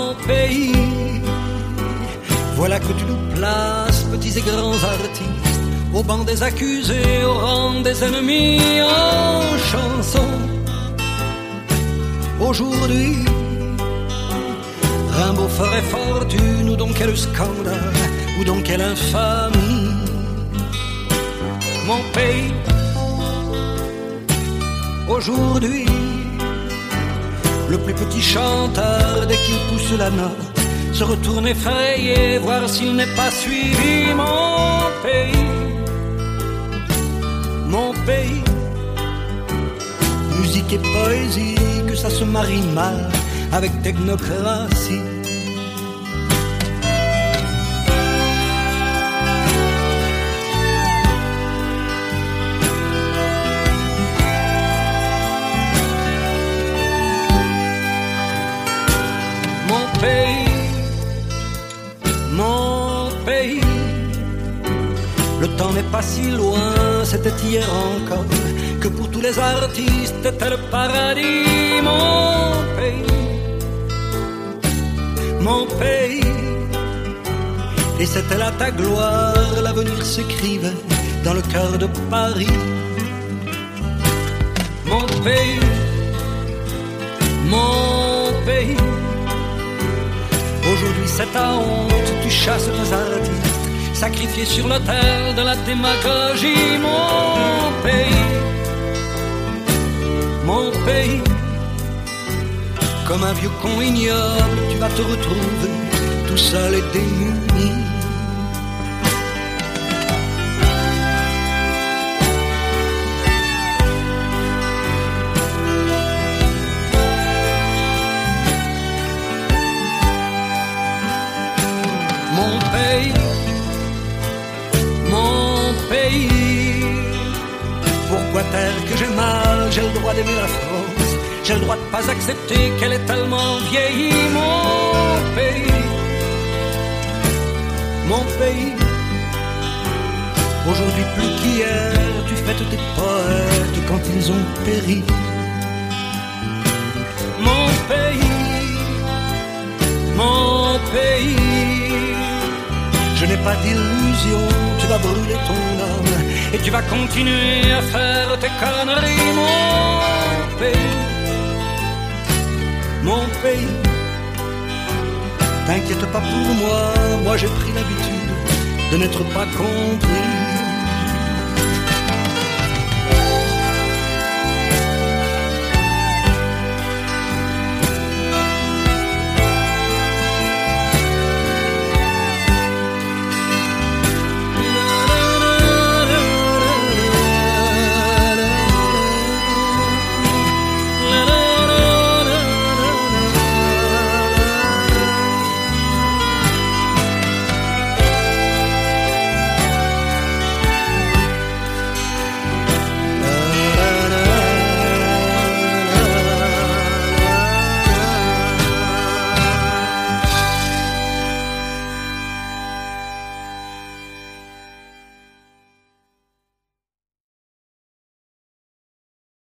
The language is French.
pays. Voilà que tu nous places, petits et grands artistes, au banc des accusés, au rang des ennemis, en chanson. Aujourd'hui, Rimbaud ferait fortune, ou donc quel scandale, ou donc quelle infamie. Mon pays, aujourd'hui, le plus petit chanteur, dès qu'il pousse la note, se retourne effrayé, voir s'il n'est pas suivi. Mon pays, musique et poésie, que ça se marie mal avec technocratie. Mon pays, le temps n'est pas si loin, c'était hier encore, que pour tous les artistes était le paradis. Mon pays, et c'était là ta gloire, l'avenir s'écrivait dans le cœur de Paris. Mon pays, aujourd'hui c'est ta honte, tu chasses nos artistes, sacrifiés sur l'autel de la démagogie. Mon pays, comme un vieux con ignoble, tu vas te retrouver tout seul et démuni. Mon pays, pourquoi taire que j'ai mal, j'ai le droit d'aimer la France, j'ai le droit de pas accepter qu'elle est tellement vieillie. Mon pays, aujourd'hui plus qu'hier, tu fêtes tes poètes quand ils ont péri. Mon pays, je n'ai pas d'illusion, tu vas brûler ton âme et tu vas continuer à faire tes conneries. Mon pays, t'inquiète pas pour moi, moi j'ai pris l'habitude de n'être pas compris.